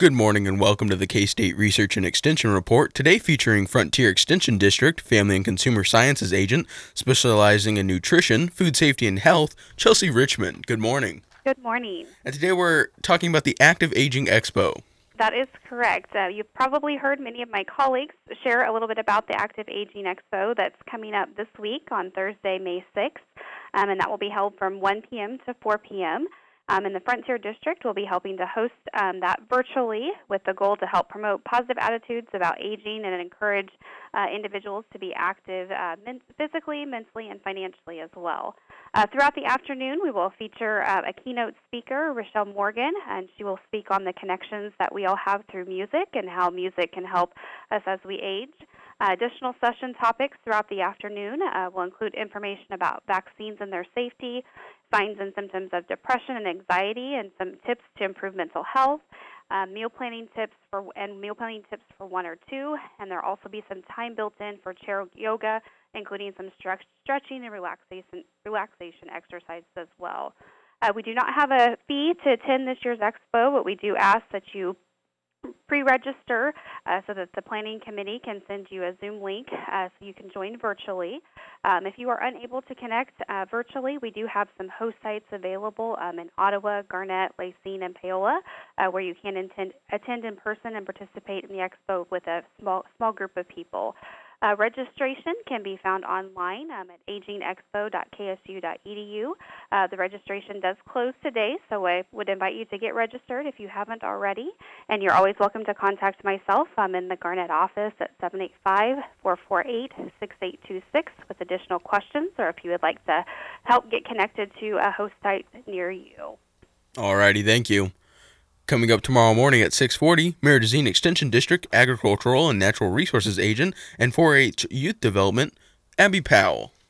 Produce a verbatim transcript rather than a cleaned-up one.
Good morning and welcome to the K-State Research and Extension Report, today featuring Frontier Extension District, Family and Consumer Sciences Agent, specializing in nutrition, food safety, and health, Chelsea Richmond. Good morning. Good morning. And today we're talking about the Active Aging Expo. That is correct. Uh, you've probably heard many of my colleagues share a little bit about the Active Aging Expo that's coming up this week on Thursday, May sixth, um, and that will be held from one p.m. to four p.m. Um, and the Frontier District will be helping to host um, that virtually with the goal to help promote positive attitudes about aging and encourage uh, individuals to be active uh, men- physically, mentally, and financially as well. Uh, throughout the afternoon, we will feature uh, a keynote speaker, Rochelle Morgan, and she will speak on the connections that we all have through music and how music can help us as we age. Uh, additional session topics throughout the afternoon uh, will include information about vaccines and their safety, signs and symptoms of depression and anxiety, and some tips to improve mental health, uh, meal planning tips for and meal planning tips for one or two, and there will also be some time built in for chair yoga, including some stretch, stretching and relaxation relaxation exercises as well. Uh, we do not have a fee to attend this year's expo, but we do ask that you pre-register uh, so that the planning committee can send you a Zoom link uh, so you can join virtually. Um, if you are unable to connect uh, virtually, we do have some host sites available um, in Ottawa, Garnett, Lacine, and Paola, uh, where you can attend, attend in person and participate in the expo with a small small group of people. Uh, registration can be found online um, at aging expo dot k s u dot e d u. Uh, the registration does close today, so I would invite you to get registered if you haven't already. And you're always welcome to contact myself. I'm in the Garnett office at seven eight five, four four eight, six eight two six with additional questions, or if you would like to help get connected to a host site near you. Alrighty, thank you. Coming up tomorrow morning at six forty, Maridazine Extension District Agricultural and Natural Resources Agent and four H Youth Development, Abby Powell.